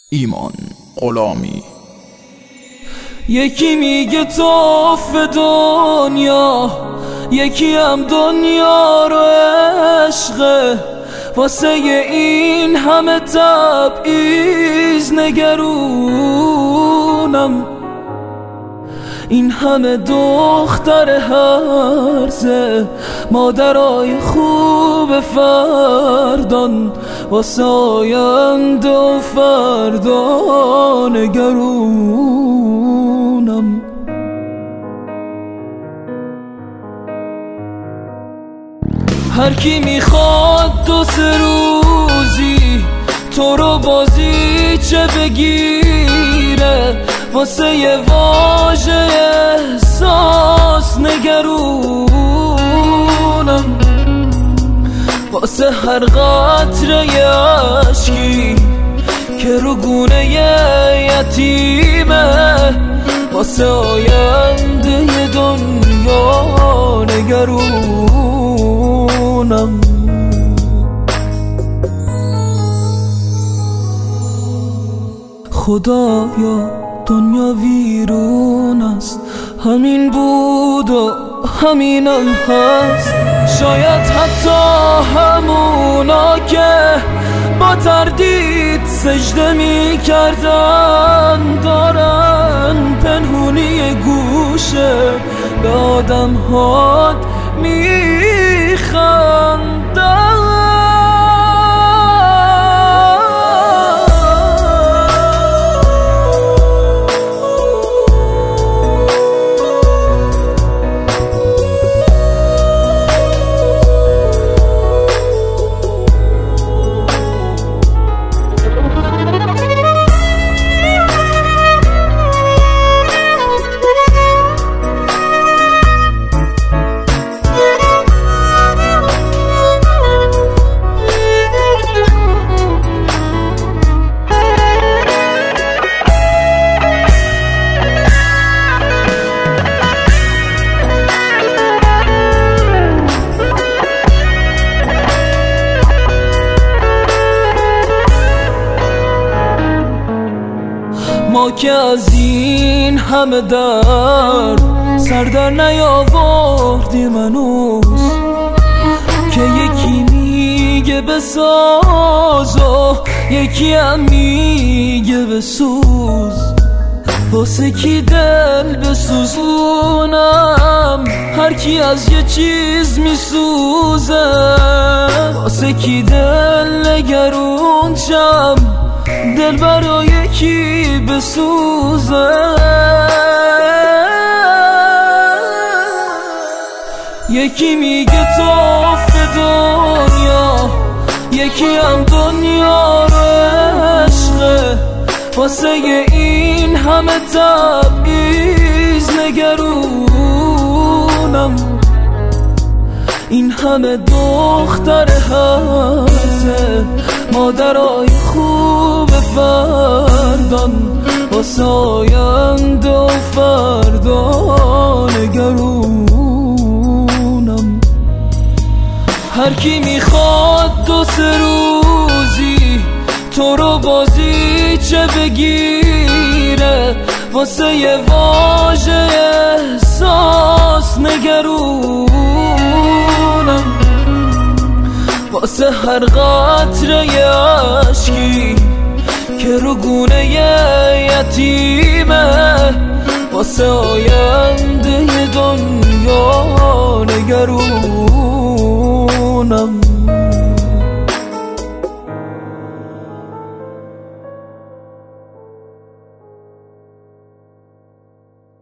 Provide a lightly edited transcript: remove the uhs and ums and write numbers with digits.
ایمان غلامی. یکی میگه توف دنیا، یکی هم دنیا رو عشقه. واسه این همه تبعیض نگرونم، این همه دختر هرزه، مادرای خوب فردان، واسه آینده و فردا نگرونم. هر کی میخواد دو سه روزی تو رو بازی چه بگیره، واسه یه واژه احساس نگرونم، واسه هر قطره عشقی که رو گونه یتیمه، واسه آینده دنیا نگرونم. خدایا دنیا ویرون است، همین بود و همینم هست. شاید حتی همونا که با تردید سجده می کردن، دارن پنهونی گوشه به آدم هات می خندن. ما که از این همه درد سر در نیاوردیم هنوز، که یکی میگه بساز و یکی هم میگه بسوز. واسه کی دل بسوزونم، هر کی از یه چیز میسوزه. واسه کی دل نگرون شم، دل برای کی بسوزه. یکی میگه توف دنیا، یکی هم دنیا رو عشقه. واسه این همه تبعیض نگرونم، این همه دختر هرزه، مادرای خوب فردان، واسه آینده و فردا نگرونم. هر کی میخواد دو سه روزی تو رو بازی چه بگیره، واسه یه واژه احساس نگرونم، واسه هر قطره عشقی که رو گونه یتیمه، واسه آینده دنیا نگرونم.